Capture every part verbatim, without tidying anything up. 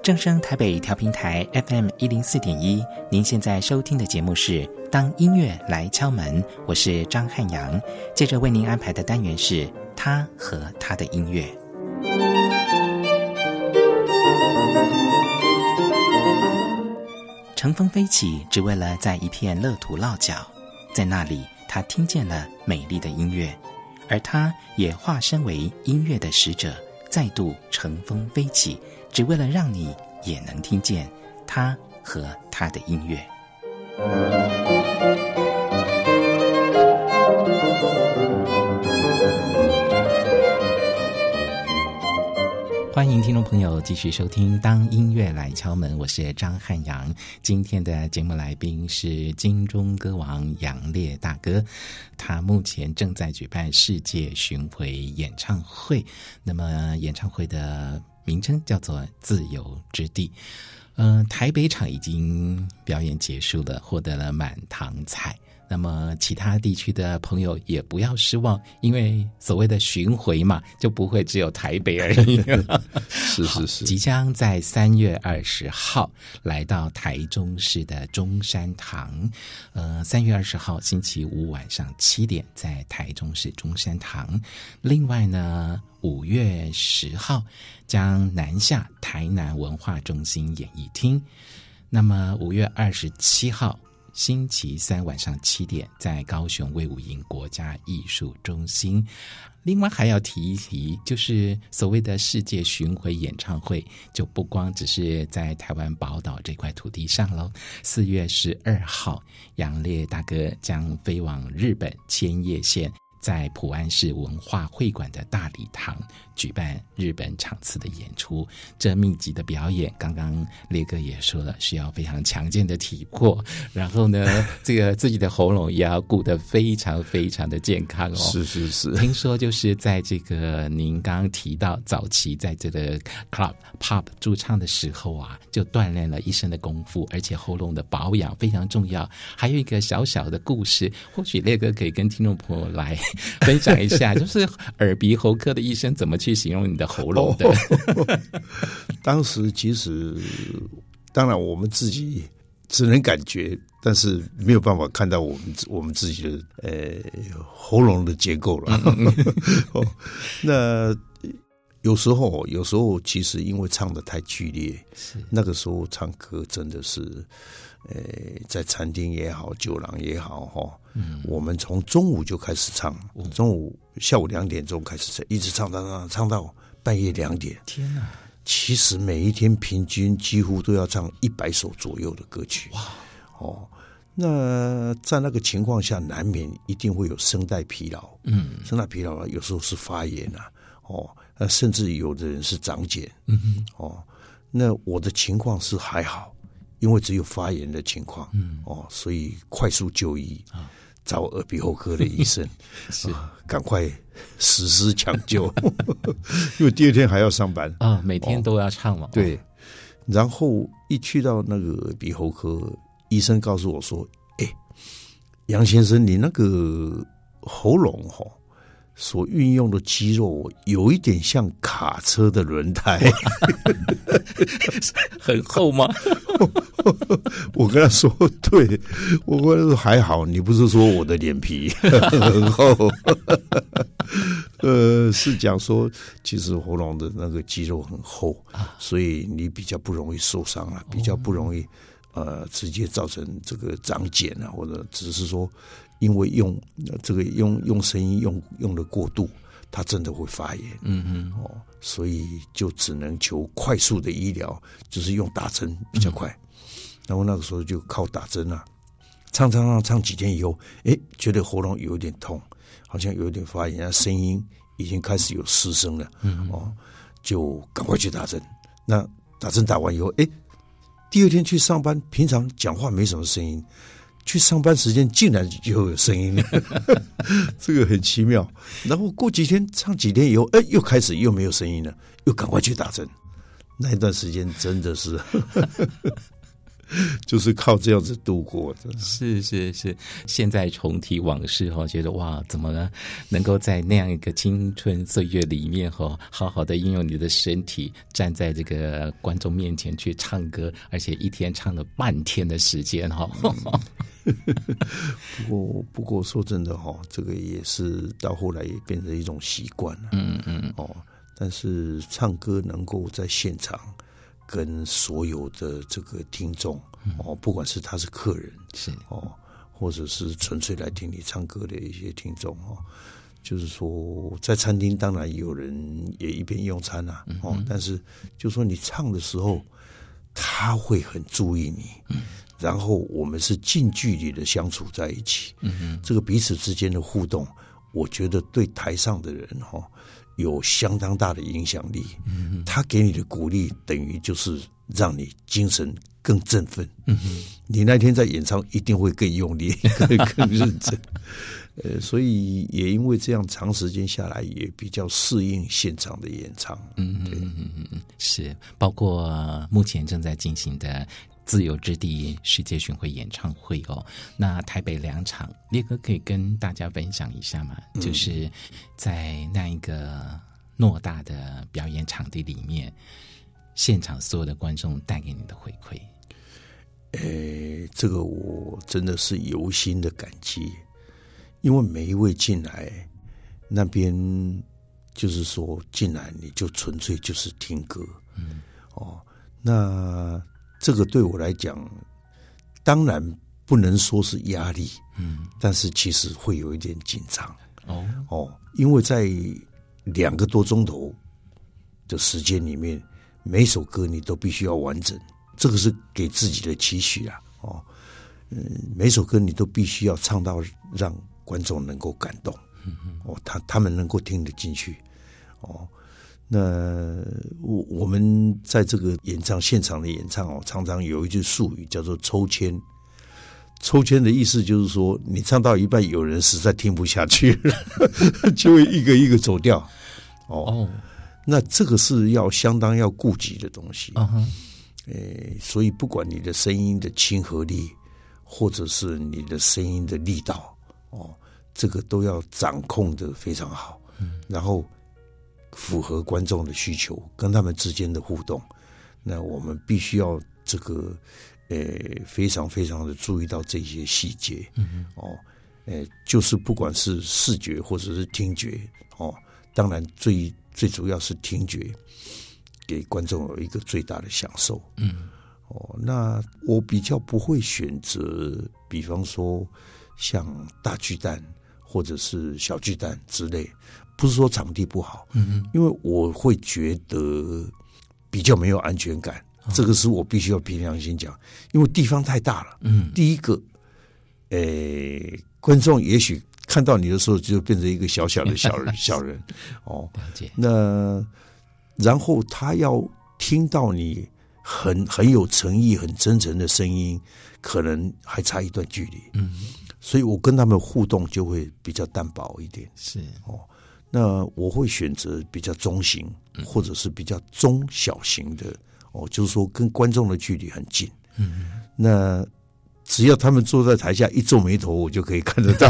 正声台北调频台 F M 一零四点一，您现在收听的节目是《当音乐来敲门》，我是张汉阳。接着为您安排的单元是他和他的音乐。乘风飞起，只为了在一片乐土落脚，在那里，他听见了美丽的音乐，而他也化身为音乐的使者，再度乘风飞起，只为了让你也能听见他和他的音乐。欢迎听众朋友继续收听当音乐来敲门，我是张汉阳。今天的节目来宾是金钟歌王杨烈大哥，他目前正在举办世界巡回演唱会，那么演唱会的名称叫做自由之地。呃，台北场已经表演结束了，获得了满堂彩。那么其他地区的朋友也不要失望，因为所谓的巡回嘛，就不会只有台北而已是是是， 即将在三月二十号来到台中市的中山堂，呃，三月二十号星期五晚上七点在台中市中山堂。另外呢，五月十号将南下台南文化中心演艺厅。那么五月二十七号星期三晚上七点在高雄卫武营国家艺术中心。另外还要提一提，就是所谓的世界巡回演唱会，就不光只是在台湾宝岛这块土地上咯。四月十二号杨烈大哥将飞往日本千叶县，在浦安市文化会馆的大礼堂举办日本场次的演出。这密集的表演，刚刚烈哥也说了，需要非常强健的体魄，然后呢，这个自己的喉咙也要顾得非常非常的健康哦。 是是是， 听说就是在这个您刚刚提到早期在这个 club pub 驻唱的时候啊，就锻炼了一身的功夫，而且喉咙的保养非常重要。还有一个小小的故事，或许烈哥可以跟听众朋友来分享一下，就是耳鼻喉科的医生怎么去形容你的喉咙的。 哦、当时其实当然我们自己只能感觉，但是没有办法看到我们我们自己的呃喉咙的结构了。哦、那有时候有时候其实因为唱得太剧烈，那个时候唱歌真的是呃在餐厅也好酒廊也好哈、哦嗯，我们从中午就开始唱，嗯、中午下午两点钟开始唱，一直唱唱唱唱到半夜两点。 天哪！ 其实每一天平均几乎都要唱一百首左右的歌曲。 哇！ 哦，那在那个情况下，难免一定会有声带疲劳。嗯，声带疲劳有时候是发炎啊，哦，那甚至有的人是长茧。嗯哼，哦，那我的情况是还好，因为只有发炎的情况。嗯，哦，所以快速就医。啊，找耳鼻喉科的医生，是、啊、赶快实施抢救，因为第二天还要上班啊，每天都要唱嘛、哦。 对，然后一去到那个耳鼻喉科，医生告诉我说：“哎，杨先生，你那个喉咙哈、哦、所运用的肌肉有一点像卡车的轮胎， 很厚吗？” 我跟他说：“对，我跟他说还好，你不是说我的脸皮很厚，呃，是讲说其实喉咙的那个肌肉很厚，所以你比较不容易受伤啊，比较不容易呃直接造成这个长茧啊，或者只是说因为用这个用用声音用用的过度。”他真的会发炎，嗯嗯，哦，所以就只能求快速的医疗，就是用打针比较快。嗯、然后那个时候就靠打针啊，唱唱唱唱几天以后，哎，觉得喉咙有点痛，好像有点发炎，声音已经开始有失声了，嗯哦，就赶快去打针。那打针打完以后，哎，第二天去上班，平常讲话没什么声音。去上班时间竟然就有声音了，这个很奇妙。然后过几天唱几天以后，哎，又开始又没有声音了，又赶快去打针。那一段时间真的是就是靠这样子度过的。 是是是，现在重提往事哈，觉得哇，怎么能够在那样一个青春岁月里面哈，好好的运用你的身体，站在这个观众面前去唱歌，而且一天唱了半天的时间哈。 不过不过说真的哈，这个也是到后来也变成一种习惯了。嗯嗯哦，但是唱歌能够在现场跟所有的这个听众、嗯、哦，不管是他是客人是哦，或者是纯粹来听你唱歌的一些听众哦，就是说在餐厅当然有人也一边用餐啊、嗯、哦，但是就说你唱的时候他会很注意你、嗯，然后我们是近距离的相处在一起，嗯，这个彼此之间的互动，我觉得对台上的人哈、哦、有相当大的影响力。嗯，他给你的鼓励等于就是让你精神更振奋。嗯，你那天在演唱一定会更用力、更更认真。呃，所以也因为这样，长时间下来也比较适应现场的演唱。嗯，对， 嗯嗯，是包括目前正在进行的自由之地世界巡回演唱会哦，那台北两场，烈哥可以跟大家分享一下吗？嗯、就是在那一个偌大的表演场地里面，现场所有的观众带给你的回馈。 诶，这个我真的是由心的感激，因为每一位进来那边，就是说进来你就纯粹就是听歌，嗯，哦，那。这个对我来讲，当然不能说是压力，嗯，但是其实会有一点紧张，哦哦，因为在两个多钟头的时间里面，每首歌你都必须要完整，这个是给自己的期许啊，哦，嗯，每首歌你都必须要唱到让观众能够感动，嗯嗯，哦，他他们能够听得进去，哦。那我我们在这个演唱现场的演唱哦，常常有一句术语叫做抽签。抽签的意思就是说，你唱到一半，有人实在听不下去了，就会一个一个走掉。哦， oh. 那这个是要相当要顾及的东西。嗯哼，诶，所以不管你的声音的亲和力，或者是你的声音的力道，哦，这个都要掌控得非常好。嗯，然后。符合观众的需求，跟他们之间的互动，那我们必须要这个，呃，非常非常的注意到这些细节，嗯，哦，呃，就是不管是视觉或者是听觉，哦，当然最最主要是听觉，给观众有一个最大的享受，嗯，哦，那我比较不会选择，比方说像大巨蛋或者是小巨蛋之类。不是说场地不好，嗯，因为我会觉得比较没有安全感，哦、这个是我必须要凭良心讲，因为地方太大了。嗯，第一个，诶，观众也许看到你的时候就变成一个小小的小人，小人哦。了解。那然后他要听到你很很有诚意、很真诚的声音，可能还差一段距离。嗯，所以我跟他们互动就会比较淡薄一点。是哦。那我会选择比较中型，或者是比较中小型的哦，就是说跟观众的距离很近。嗯，那只要他们坐在台下一皱眉头，我就可以看得到。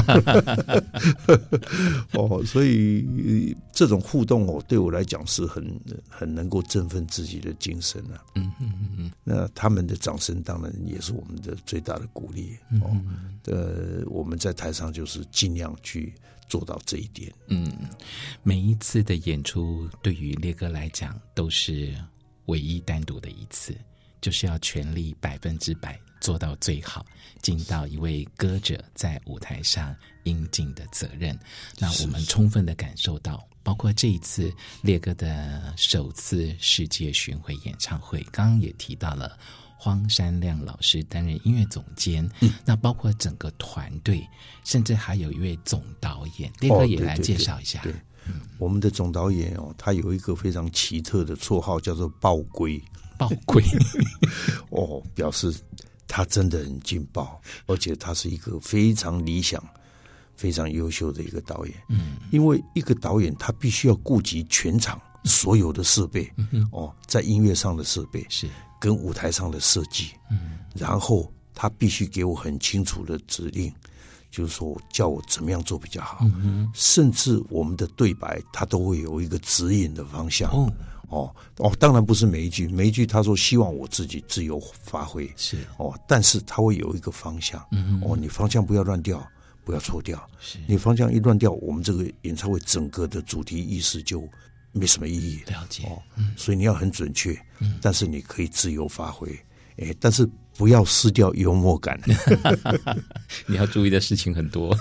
哦，所以这种互动哦，对我来讲是很很能够振奋自己的精神啊。嗯嗯嗯。那他们的掌声当然也是我们的最大的鼓励。哦，呃，我们在台上就是尽量去。做到这一点。 嗯，每一次的演出对于烈哥来讲都是唯一单独的一次，就是要全力百分之百做到最好，尽到一位歌者在舞台上应尽的责任。那我们充分的感受到，包括这一次烈哥的首次世界巡回演唱会，刚刚也提到了荒山亮老师担任音乐总监，嗯，那包括整个团队，甚至还有一位总导演，烈哥也来介绍一下。 哦，对对对对，嗯，我们的总导演哦，他有一个非常奇特的绰号，叫做爆龟。 爆龟哦，表示他真的很劲爆，而且他是一个非常理想、非常优秀的一个导演。嗯，因为一个导演他必须要顾及全场所有的设备，嗯，哦，在音乐上的设备是。 跟舞台上的设计，嗯，然后他必须给我很清楚的指令，就是说叫我怎么样做比较好，嗯，甚至我们的对白他都会有一个指引的方向。哦哦哦，当然不是每一句，每一句他说希望我自己自由发挥， 是哦，但是他会有一个方向，嗯，哦，你方向不要乱掉，不要错掉， 是你方向一乱掉，我们这个演唱会整个的主题意识就没什么意义。 了解， 哦，嗯，所以你要很准确，嗯，但是你可以自由发挥，哎，但是不要失掉幽默感。 你要注意的事情很多。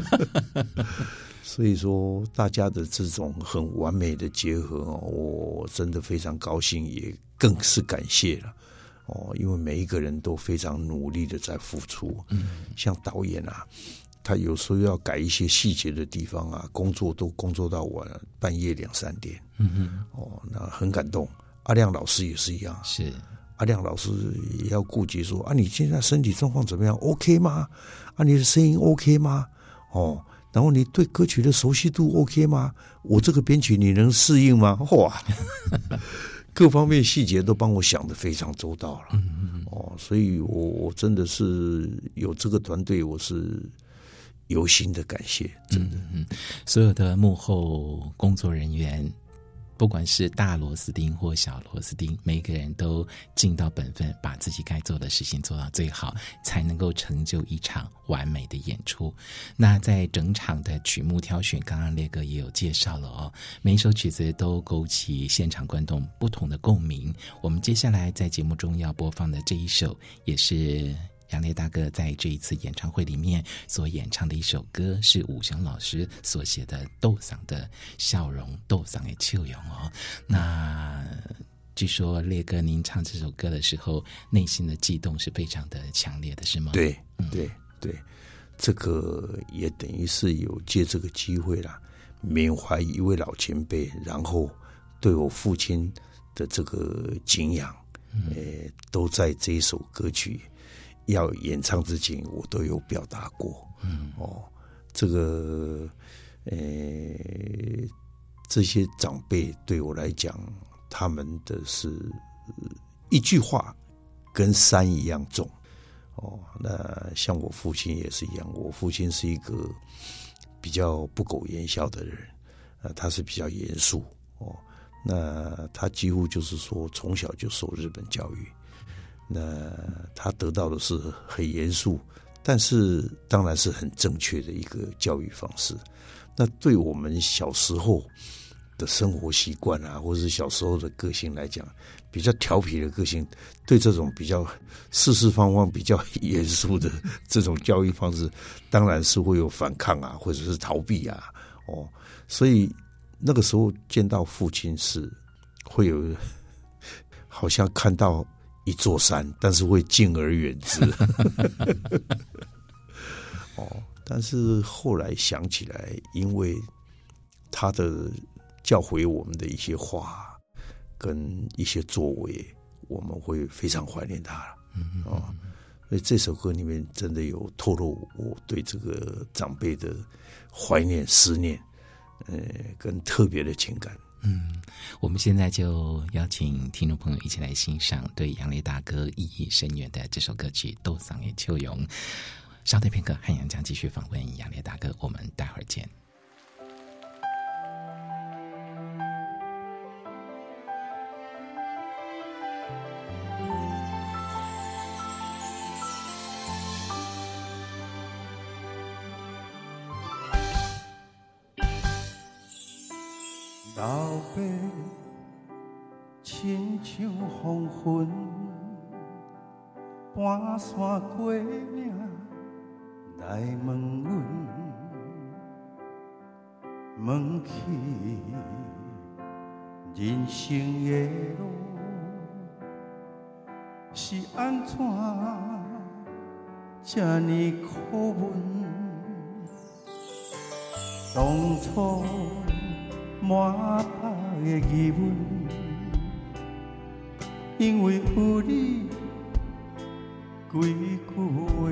所以说，大家的这种很完美的结合哦，我真的非常高兴，也更是感谢了哦，因为每一个人都非常努力的在付出。嗯，像导演啊，他有时候要改一些细节的地方啊，工作都工作到晚半夜两三点。嗯哼，哦，那很感动。阿亮老师也是一样， 是阿亮老师也要顾及说啊，你现在身体状况怎么样 ？OK 吗？啊，你的声音 OK 吗？哦。然后你对歌曲的熟悉度 OK 吗？我这个编曲你能适应吗？哇，各方面细节都帮我想得非常周到了。嗯嗯哦，所以我我真的是有这个团队，我是由心的感谢，真的。 嗯嗯，所有的幕后工作人员，不管是大螺丝钉或小螺丝钉，每个人都尽到本分，把自己该做的事情做到最好，才能够成就一场完美的演出。那在整场的曲目挑选，刚刚烈哥也有介绍了哦，每一首曲子都勾起现场观众不同的共鸣。我们接下来在节目中要播放的这一首，也是杨烈大哥在这一次演唱会里面所演唱的一首歌，是武雄老师所写的《斗嗓的笑容，斗嗓的笑容》哦。那据说烈哥您唱这首歌的时候，内心的悸动是非常的强烈的，是吗？ 对，嗯、对对，这个也等于是有借这个机会啦，缅怀一位老前辈，然后对我父亲的这个敬仰，嗯、呃，都在这一首歌曲要演唱之前，我都有表达过。嗯，哦，这个，呃，这些长辈对我来讲，他们的是一句话跟山一样重。哦，那像我父亲也是一样，我父亲是一个比较不苟言笑的人，呃，他是比较严肃。哦，那他几乎就是说从小就受日本教育。那他得到的是很严肃，但是当然是很正确的一个教育方式。那对我们小时候的生活习惯啊，或者是小时候的个性来讲，比较调皮的个性，对这种比较四四方方、比较严肃的这种教育方式，当然是会有反抗啊，或者是逃避啊。哦，所以那个时候见到父亲是会有，好像看到一座山，但是会敬而远之。哦，但是后来想起来，因为他的教诲我们的一些话跟一些作为，我们会非常怀念他了。嗯哦，所以这首歌里面真的有透露我对这个长辈的怀念、思念，呃，跟特别的情感。 嗯，我们现在就邀请听众朋友一起来欣赏对杨烈大哥意义深远的这首歌曲《斗嗓的笑容》。稍待片刻，汉阳将继续访问杨烈大哥，我们待会儿见。 老爸亲像黄昏，半山过岭来问阮，问起人生的路是安怎这呢苦闷，当初满腹的疑问，因为有你几句话，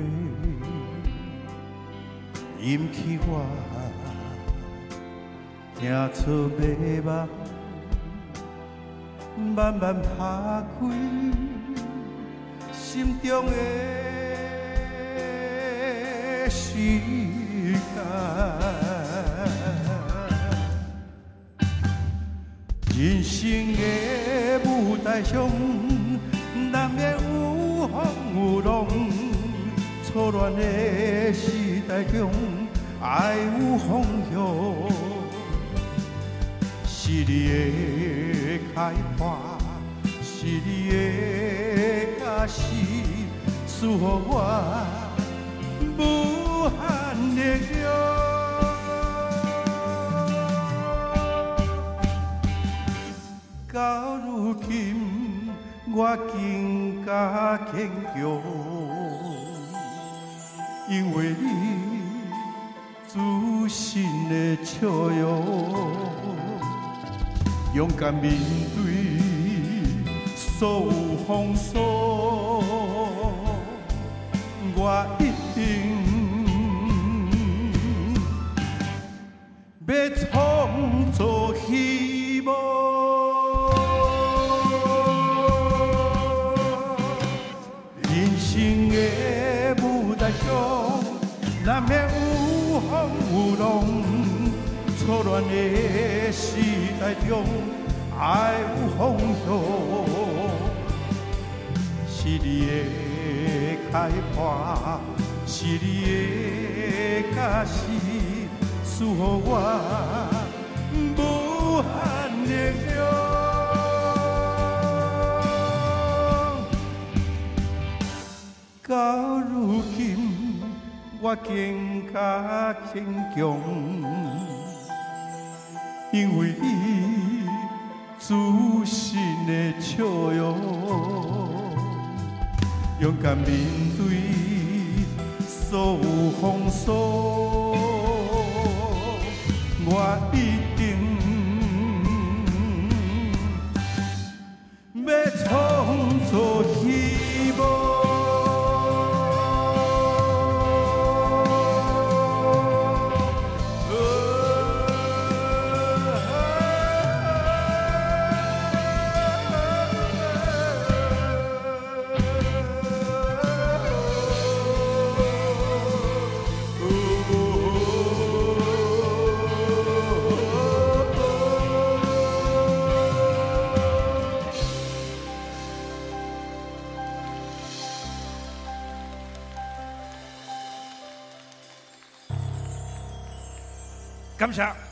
引起我听出迷茫，慢慢打开心中的时间。人生的舞台上，难免有风有浪。错乱的时代中，爱有方向。是你的开花，是你的假使，赐予我无限力量。到如今，我更加坚强，因为你自信的笑容，勇敢面对所有风霜，我一定要创造希望。难免有风有浪，错乱的时代中，爱有方向。是你的开花，是你的假使，赐予我无限力量。到如今，我更加坚强，因为你自信的笑容，勇敢面对所有风霜，我一定要创造希望。 感谢。